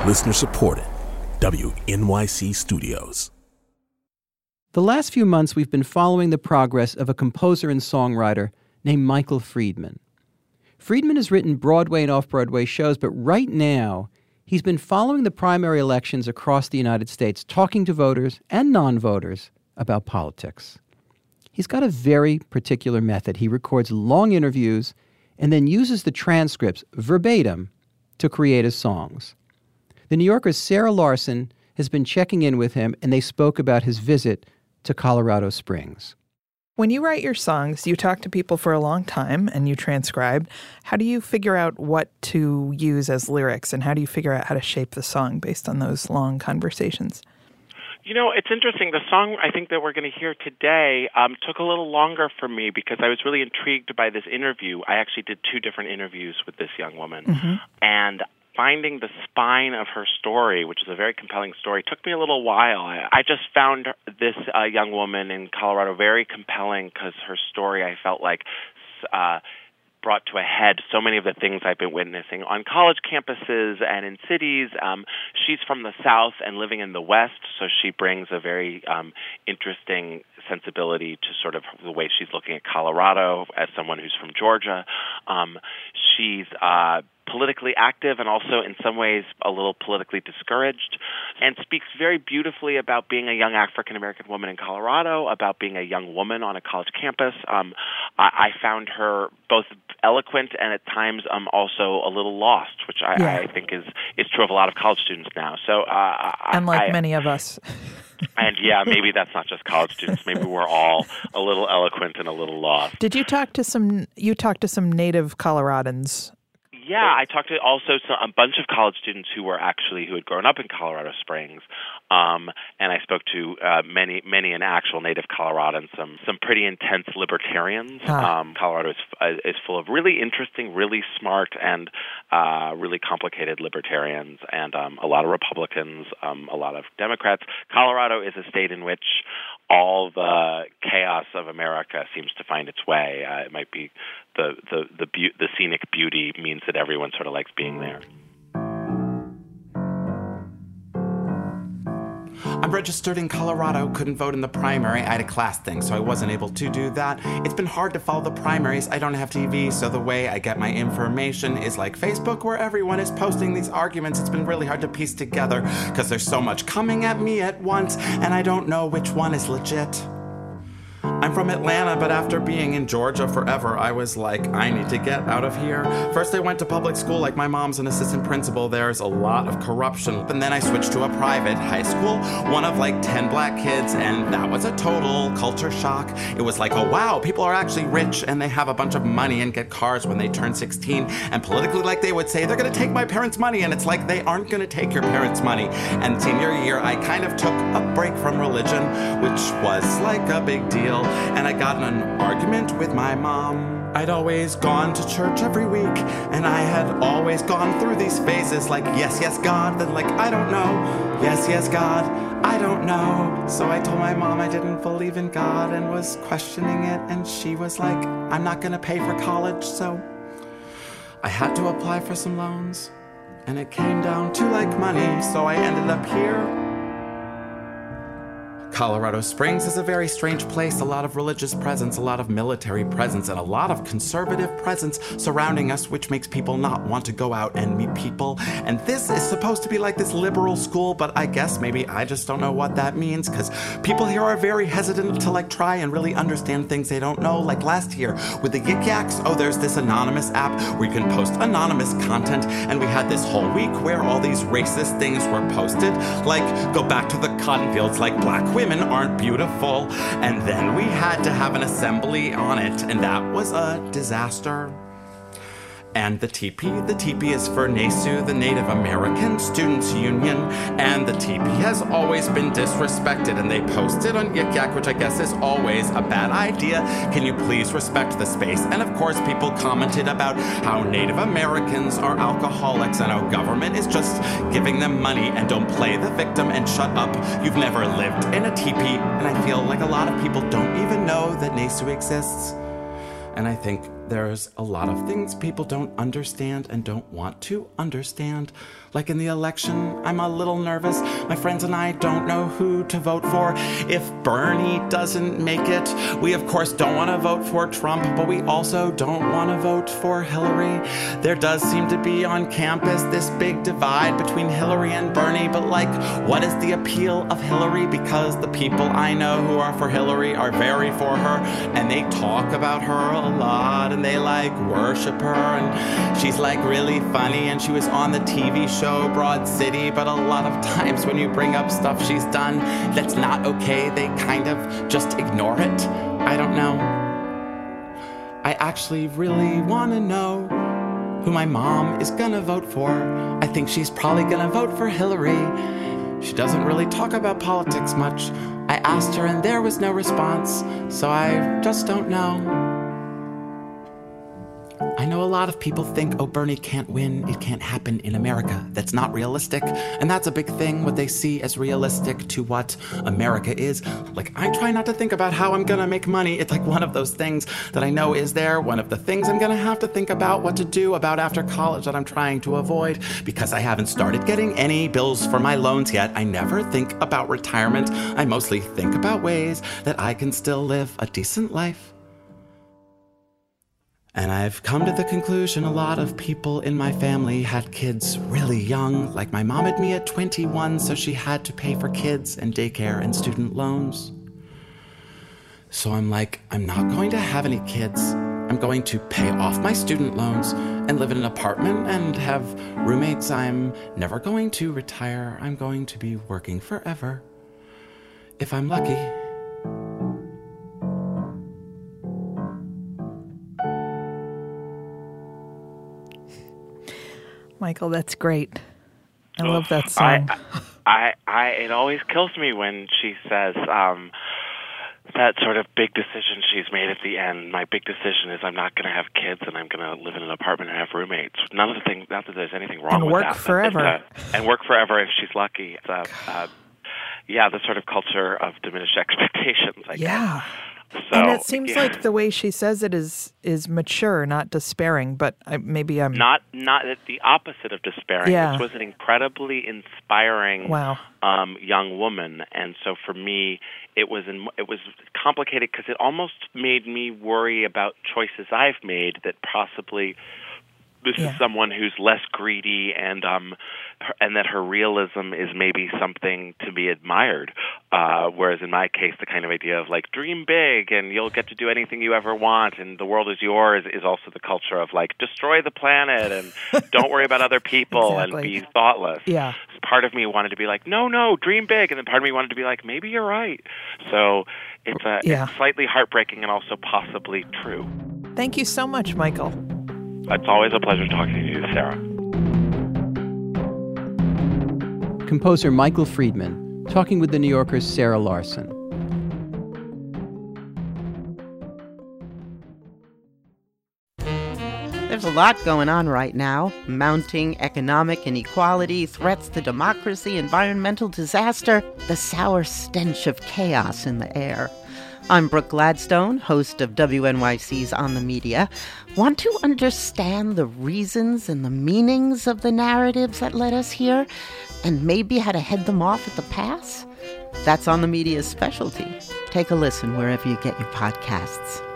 Listener supported. WNYC Studios. The last few months, we've been following the progress of a composer and songwriter named Michael Friedman. Friedman has written Broadway and off-Broadway shows, but right now, he's been following the primary elections across the United States, talking to voters and non-voters about politics. He's got a very particular method. He records long interviews and then uses the transcripts verbatim to create his songs. The New Yorker's Sarah Larson has been checking in with him, and they spoke about his visit to Colorado Springs. When you write your songs, you talk to people for a long time and you transcribe. How do you figure out what to use as lyrics, and how do you figure out how to shape the song based on those long conversations? You know, it's interesting. The song I think that we're going to hear today took a little longer for me because I was really intrigued by this interview. I actually did 2 different interviews with this young woman. Mm-hmm. And finding the spine of her story, which is a very compelling story, took me a little while. I just found this young woman in Colorado very compelling because her story, I felt like, brought to a head so many of the things I've been witnessing on college campuses and in cities. She's from the South and living in the West, so she brings a very interesting sensibility to sort of the way she's looking at Colorado as someone who's from Georgia. She's politically active and also in some ways a little politically discouraged, and speaks very beautifully about being a young African-American woman in Colorado, about being a young woman on a college campus. I found her both eloquent and at times also a little lost, which I think is true of a lot of college students now. So, unlike many of us. And yeah, maybe that's not just college students. Maybe we're all a little eloquent and a little lost. Did you talk to some native Coloradans? Yeah, I talked to a bunch of college students who had grown up in Colorado Springs, and I spoke to many an actual native Coloradan, some pretty intense libertarians. Colorado is full of really interesting, really smart, and really complicated libertarians, and a lot of Republicans, a lot of Democrats. Colorado is a state in which all the chaos of America seems to find its way. It might be the scenic beauty means that everyone sort of likes being there. I'm registered in Colorado, couldn't vote in the primary. I had a class thing, so I wasn't able to do that. It's been hard to follow the primaries. I don't have TV, so the way I get my information is like Facebook, where everyone is posting these arguments. It's been really hard to piece together, because there's so much coming at me at once, and I don't know which one is legit. I'm from Atlanta, but after being in Georgia forever, I was like, I need to get out of here. First, I went to public school, like my mom's an assistant principal. There's a lot of corruption. And then I switched to a private high school, one of like 10 black kids, and that was a total culture shock. It was like, oh wow, people are actually rich, and they have a bunch of money and get cars when they turn 16. And politically, like they would say, they're gonna take my parents' money, and it's like, they aren't gonna take your parents' money. And senior year, I kind of took a break from religion, which was like a big deal. And I got in an argument with my mom. I'd always gone to church every week, and I had always gone through these phases like, yes, yes, God, then like, I don't know, yes, yes, God, I don't know. So I told my mom I didn't believe in God and was questioning it, and she was like, I'm not gonna pay for college, so I had to apply for some loans, and it came down to like money, so I ended up here. Colorado Springs is a very strange place, a lot of religious presence, a lot of military presence, and a lot of conservative presence surrounding us, which makes people not want to go out and meet people. And this is supposed to be like this liberal school, but I guess maybe I just don't know what that means, because people here are very hesitant to like try and really understand things they don't know. Like last year with the Yik Yaks, there's this anonymous app where you can post anonymous content, and we had this whole week where all these racist things were posted, like go back to the cotton fields, like black women aren't beautiful, and then we had to have an assembly on it, and that was a disaster. And the TP is for NASU, the Native American Students Union, and the TP has always been disrespected, and they posted on Yik Yak, which I guess is always a bad idea. Can you please respect the space? And of course, people commented about how Native Americans are alcoholics and how government is just giving them money, and don't play the victim and shut up. You've never lived in a TP, and I feel like a lot of people don't even know that NASU exists. And I think there's a lot of things people don't understand and don't want to understand. Like in the election, I'm a little nervous. My friends and I don't know who to vote for. If Bernie doesn't make it, we of course don't want to vote for Trump, but we also don't want to vote for Hillary. There does seem to be on campus this big divide between Hillary and Bernie, but like, what is the appeal of Hillary? Because the people I know who are for Hillary are very for her, and they talk about her a lot, and they like worship her, and she's like really funny, and she was on the TV show Broad City, but a lot of times when you bring up stuff she's done that's not okay, they kind of just ignore it. I don't know. I actually really want to know who my mom is gonna vote for. I think she's probably gonna vote for Hillary. She doesn't really talk about politics much. I asked her and there was no response, so I just don't know. I know a lot of people think, oh, Bernie can't win, it can't happen in America. That's not realistic, and that's a big thing, what they see as realistic to what America is. Like, I try not to think about how I'm gonna make money. It's like one of those things that I know is there, one of the things I'm gonna have to think about what to do about after college that I'm trying to avoid, because I haven't started getting any bills for my loans yet. I never think about retirement. I mostly think about ways that I can still live a decent life. And I've come to the conclusion a lot of people in my family had kids really young, like my mom had me at 21, so she had to pay for kids and daycare and student loans. So I'm like, I'm not going to have any kids. I'm going to pay off my student loans and live in an apartment and have roommates. I'm never going to retire. I'm going to be working forever. If I'm lucky. Michael, that's great. I love that song. It always kills me when she says that sort of big decision she's made at the end. My big decision is I'm not going to have kids and I'm going to live in an apartment and have roommates. Not that there's anything wrong with that. And work forever. And work forever if she's lucky. Yeah, the sort of culture of diminished expectations, I guess. So, and it seems like the way she says it is mature, not despairing. But maybe I'm not the opposite of despairing. Yeah. This was an incredibly inspiring young woman, and so for me, it was complicated because it almost made me worry about choices I've made that possibly. This is someone who's less greedy and that her realism is maybe something to be admired. Whereas in my case, the kind of idea of like dream big and you'll get to do anything you ever want and the world is yours is also the culture of like destroy the planet and don't worry about other people and be thoughtless. Yeah. Part of me wanted to be like, no, dream big. And then part of me wanted to be like, maybe you're right. So it's slightly heartbreaking and also possibly true. Thank you so much, Michael. It's always a pleasure talking to you, Sarah. Composer Michael Friedman talking with The New Yorker's Sarah Larson. There's a lot going on right now. Mounting economic inequality, threats to democracy, environmental disaster, the sour stench of chaos in the air. I'm Brooke Gladstone, host of WNYC's On the Media. Want to understand the reasons and the meanings of the narratives that led us here, and maybe how to head them off at the pass? That's On the Media's specialty. Take a listen wherever you get your podcasts.